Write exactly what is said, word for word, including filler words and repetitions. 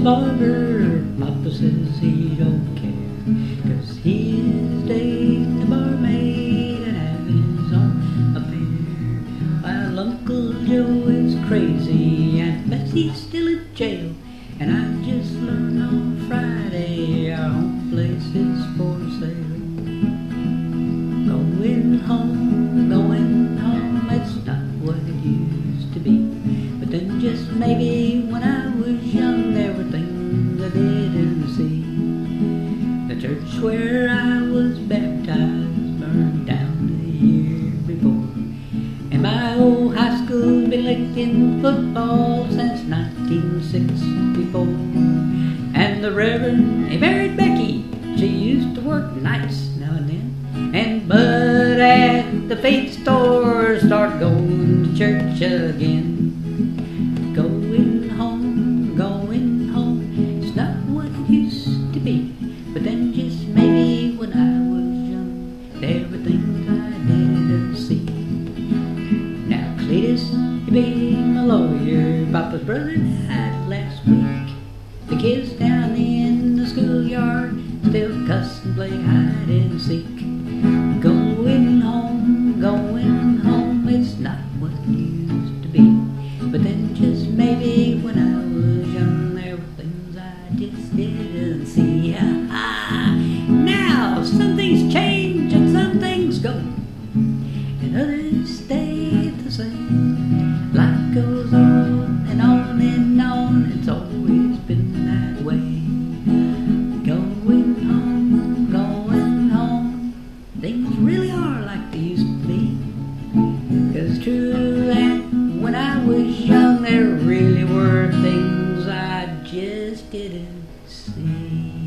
barber, Papa says he don't care, 'cause he's dating a barmaid and having his own affair. While Uncle Joe is crazy and Betsy's still in jail, and I just learned on Friday our home place is for sale. Going home, going home, it's not what it used to be. But then just maybe when I was young, there were things I didn't see. The church where I was baptized burned down the year before, and my old high school's been licked in football since nineteen sixty-four. And the Reverend, he married Becky, she used to work nights now and then. And Bud at the feed store start going to church again. Going home, going home, it's not what it used to be. But then just maybe when I was young, there were things I didn't see. Now Cletus, he became a lawyer, Papa's brother died last week. The kids down in the schoolyard still cuss and play hide and seek. Going home, going home, it's not what it used to be. But then just maybe when I was young, there were things I just didn't see. Ah, now some things change and some things go, and others stay the same. Life goes on and on and on, it's always been that way. Going home, going home, things really are like they used to be. 'Cause true that when I was young, there really were things I just didn't see.